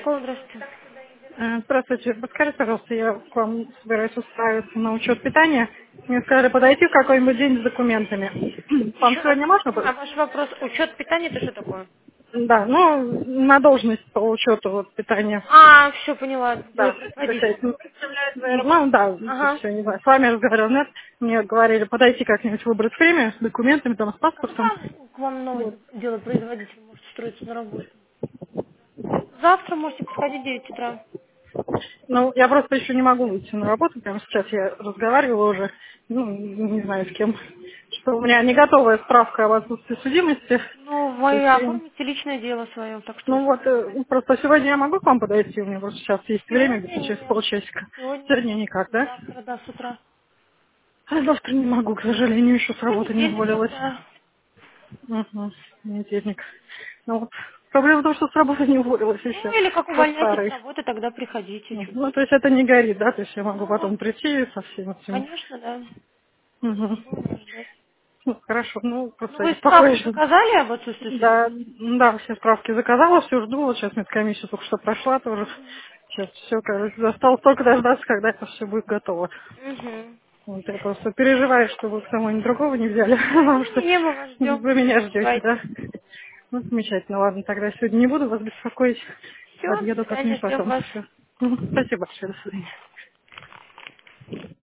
Школа, здравствуйте. Здравствуйте. Подскажите, пожалуйста, я к вам собираюсь устраиваться на учет питания. Мне сказали подойти в какой-нибудь день с документами. Вам Еще раз сегодня не можно понимаю будет? ваш вопрос. Учет питания это что такое? Да, ну, на должность по учету вот, питания. А, все, поняла. Вы Да, производитель. обращайтесь. Ну, представляет, наверное, ну, да, это Ага. все, не знаю. С вами разговаривал, нет? Мне говорили подойти как-нибудь выбрать время с документами, там, с паспортом. Когда к вам новое Вот. дело производитель может устроиться на работу? Завтра можете приходить в 9 утра. Ну, я просто еще не могу выйти на работу, прямо сейчас я разговаривала уже, ну, не знаю с кем, что у меня не готовая справка об отсутствии судимости. Ну, То вы есть, оформите личное дело свое, так что ну вот, устраивает. просто сегодня я могу к вам подойти, у меня просто сейчас есть время, Сегодня где-то через нет. полчасика. Сегодня Сегодня нет. никак, да? Завтра, да, с утра. А завтра не могу, к сожалению, еще с работы не Понедельник уволилась. тогда. Угу, понедельник. Ну вот, проблема в том, что с работы не уволилась еще, Ну, или как по увольняетесь с старой. работы, тогда приходите. Чё. Ну, то есть это не горит, да? То есть я могу Ну, потом прийти со всем этим. конечно, да. Угу. Будем вас ждать. Ну, хорошо, ну, Ну, просто я вы справку беспокоюсь. заказали об отсутствии Да, судимости? да, все справки заказала, все жду, вот сейчас медкомиссия только что прошла тоже. Сейчас все, короче, осталось только дождаться, когда это все будет готово. Угу. Вот я просто переживаю, что вы кого-нибудь другого не взяли, потому что Не, мы вас ждем. вы Не меня ждете, переживайте. да? Ну, замечательно, ладно, тогда сегодня не буду вас беспокоить, Все, до подъеду свидания, как-нибудь ждем потом. вас. Все. Спасибо большое, до свидания.